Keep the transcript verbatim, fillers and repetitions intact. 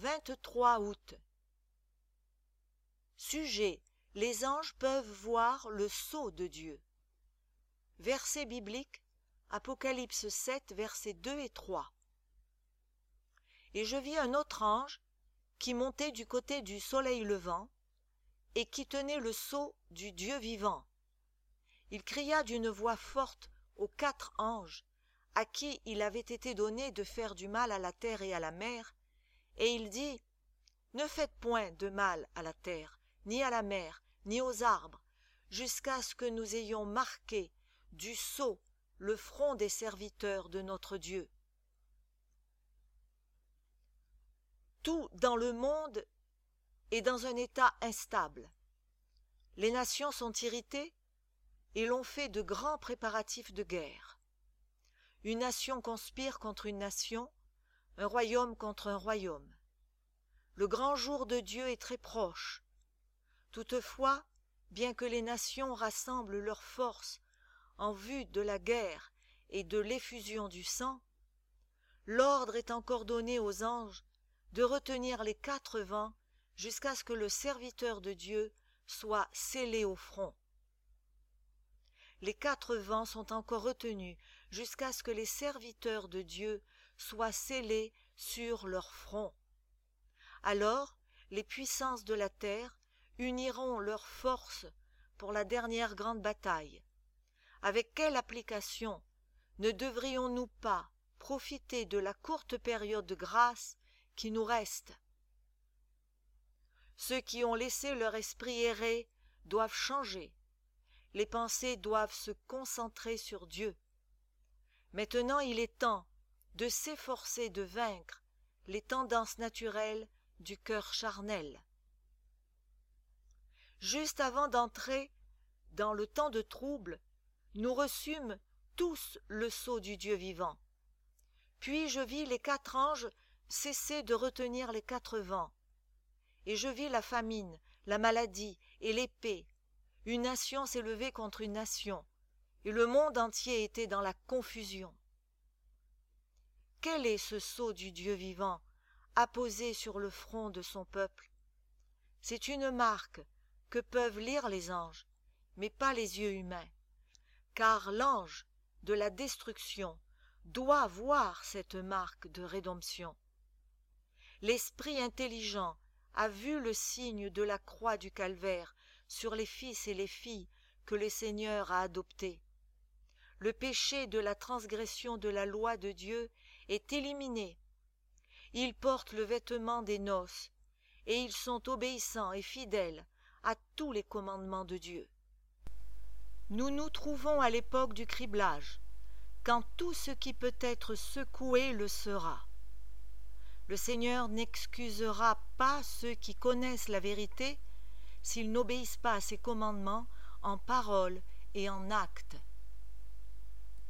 vingt-trois août. Sujet: les anges peuvent voir le sceau de Dieu. Verset biblique, Apocalypse sept, versets deux et trois. Et je vis un autre ange qui montait du côté du soleil levant et qui tenait le sceau du Dieu vivant. Il cria d'une voix forte aux quatre anges à qui il avait été donné de faire du mal à la terre et à la mer, et il dit: ne faites point de mal à la terre, ni à la mer, ni aux arbres, jusqu'à ce que nous ayons marqué du sceau le front des serviteurs de notre Dieu. Tout dans le monde est dans un état instable. Les nations sont irritées et l'on fait de grands préparatifs de guerre. Une nation conspire contre une nation, un royaume contre un royaume. Le grand jour de Dieu est très proche. Toutefois, bien que les nations rassemblent leurs forces en vue de la guerre et de l'effusion du sang, l'ordre est encore donné aux anges de retenir les quatre vents jusqu'à ce que le serviteur de Dieu soit scellé au front. Les quatre vents sont encore retenus jusqu'à ce que les serviteurs de Dieu soient scellés sur leur front. Alors, les puissances de la terre uniront leurs forces pour la dernière grande bataille. Avec quelle application ne devrions-nous pas profiter de la courte période de grâce qui nous reste? Ceux qui ont laissé leur esprit errer doivent changer. Les pensées doivent se concentrer sur Dieu. Maintenant, il est temps de s'efforcer de vaincre les tendances naturelles du cœur charnel. Juste avant d'entrer dans le temps de trouble, nous reçûmes tous le sceau du Dieu vivant. Puis je vis les quatre anges cesser de retenir les quatre vents, et je vis la famine, la maladie et l'épée. Une nation s'élevait contre une nation, et le monde entier était dans la confusion. Quel est ce sceau du Dieu vivant apposé sur le front de son peuple? C'est une marque que peuvent lire les anges, mais pas les yeux humains, car l'ange de la destruction doit voir cette marque de rédemption. L'esprit intelligent a vu le signe de la croix du calvaire sur les fils et les filles que le Seigneur a adoptés. Le péché de la transgression de la loi de Dieu est éliminé. Ils portent le vêtement des noces, et ils sont obéissants et fidèles à tous les commandements de Dieu. Nous nous trouvons à l'époque du criblage, quand tout ce qui peut être secoué le sera. Le Seigneur n'excusera pas ceux qui connaissent la vérité s'ils n'obéissent pas à ses commandements en parole et en acte.